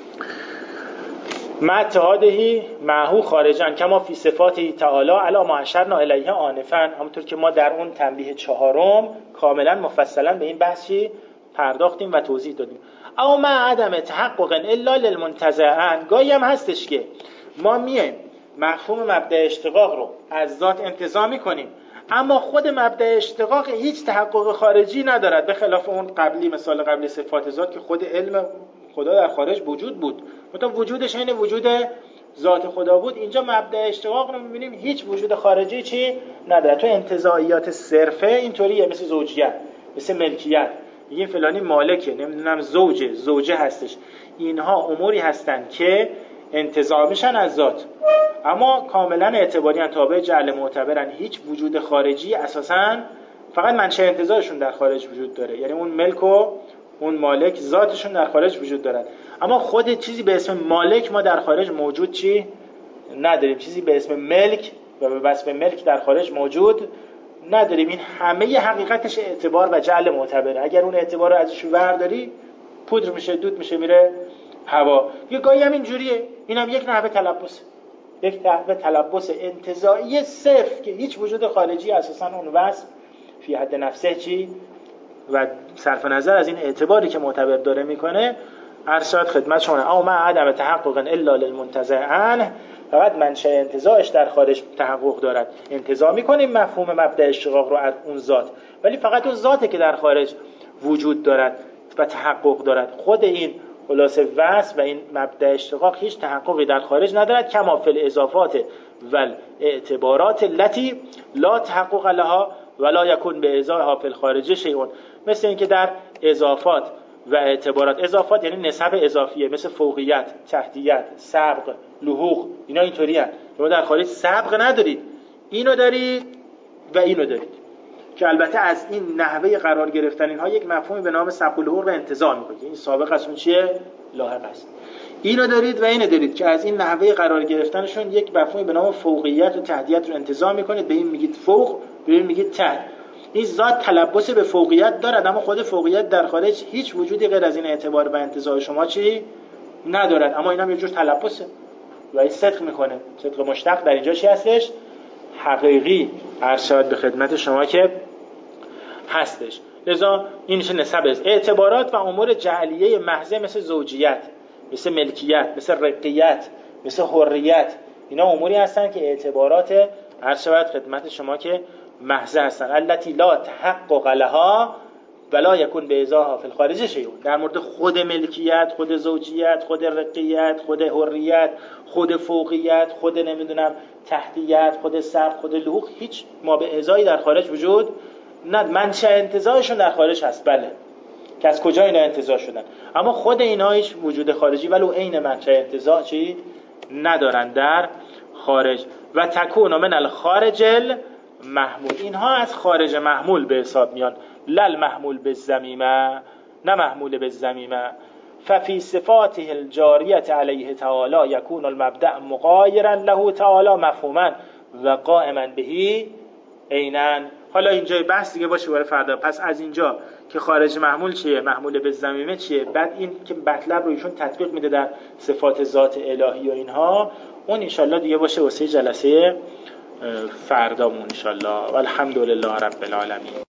ما اتحادهی معهو خارجن کما فی صفاته تعالی علی ما اشرنا الیه آنفا. همونطور که ما در اون تنبیه چهارم کاملا مفصلا به این بحثی پرداختیم و توضیح دادیم. اما ما عدم تحقق الا للمنتزعن. گاهی هم هستش که ما میایم مفهوم مبدأ اشتقاق رو از ذات انتزاع میکنیم، اما خود مبدأ اشتقاق هیچ تحقق خارجی ندارد، به خلاف اون قبلی، مثال قبلی صفات ذات که خود علم خدا در خارج وجود بود، مثلا وجودش این وجود ذات خدا بود. اینجا مبدأ اشتقاق رو میبینیم هیچ وجود خارجی چی نداره. تو انتزاعیات صرفه اینطوریه، مثل زوجیت، مثل ملکیت، میگیم فلانی مالکه، نمیدونم زوجه، زوجه هستش. اینها اموری هستن که انتزاع میشن از ذات، اما کاملا اعتباریان، تابع جعل معتبرن. هیچ وجود خارجی اساساً، فقط منشأ انتزاعشون در خارج وجود داره، یعنی اون ملک و اون مالک ذاتشون در خارج وجود دارن، اما خود چیزی به اسم مالک ما در خارج موجود چی نداریم. چیزی به اسم ملک و به وصف ملک در خارج موجود نداریم. این همه حقیقتش اعتبار و جعل معتبره. اگر اون اعتبار رو ازش ورداری پودر میشه، دود میشه، میره هوا. یه گاهی هم اینجوریه. اینم یک نحوه تلبس، یک نحوه تلبس انتزاعی صرف که هیچ وجود خارجی اساساً اون وصف فی حد نفسه چی و صرف نظر از این اعتباری که معتبر داره میکنه ارشاد خدمت شما. او ما عدم تحقق الا للمنتزعن، فقط منشأ انتزاعش در خارج تحقق دارد. انتزاع میکنیم مفهوم مبدأ اشتقاق رو از اون ذات، ولی فقط اون ذاته که در خارج وجود دارد و تحقق دارد. خود این خلاصه وصف و این مبدأ اشتقاق هیچ تحققی در خارج ندارد. کما فی الاضافات و الاعتبارات التي لا تحقق لها ولا یکون به ازاها فی الخارج شیء. مثل اینکه در اضافات و اعتبارات، اضافات یعنی نسب اضافیه، مثل فوقیت، تحتیت، سبق، لحوق، اینا اینطوری هست. شما در خارج سبق ندارید، اینو دارید و اینو دارید، که البته از این نحوه قرار گرفتن اینها یک مفهومی به نام سبق و لحوق رو انتزاع میکنید. این سابق از اون چیه؟ لاحق است. اینو دارید و اینو دارید که از این نحوه قرار گرفتنشون یک مفهومی به نام فوقیت و تحتیت رو انتزاع میکنید. به این میگید فوق، به این میگید تحت. این ذات تلبس به فوقیت دارد، اما خود فوقیت در خارج هیچ وجودی غیر از این اعتبار و انتزاع شما چی ندارد، اما این هم یه جور تلبسه و این صدق میکنه. صدق مشتق در اینجا چی هستش؟ حقیقی. ارشاد به خدمت شما که هستش. لذا این میشه نسب اعتبارات و امور جعلیه محضه، مثل زوجیت، مثل ملکیت، مثل رقیت، مثل حریت. اینا اموری هستن که اعتبارات ارشاد خدمت شما که محضه هستن. التي لا تحقق لها ولا یکون به ازاها فی الخارج شیء. در مورد خود ملکیت، خود زوجیت، خود رقیت، خود حریت، خود فوقیت، خود نمیدونم تحتیت، خود سبق، خود لحوق، هیچ ما به ازایی در خارج وجود نه. منشأ انتزاعشون در خارج هست، بله، که از کجا اینا انتزاع شدن، اما خود اینا هیچ وجود خارجی ولو عین منشأ انتزاع چی ندارن در خارج. و تکون من الخارج محمول، اینها از خارج محمول به حساب میان. لل محمول بالضمیمه، نه محمول بالضمیمه. ففي صفاته الجاریه علیه تعالی یکون المبدأ مغایرا له تعالی مفهوما و قائما بهی عینا. حالا اینجا بحث دیگه باشه برای فردا. پس از اینجا که خارج محمول چیه، محمول بالضمیمه چیه، بعد این که مطلب رو ایشون تطبیق میده در صفات ذات الهی و اینها، اون انشالله دیگه باشه واسه جلسه فردامون انشالله. والحمدلله رب العالمین.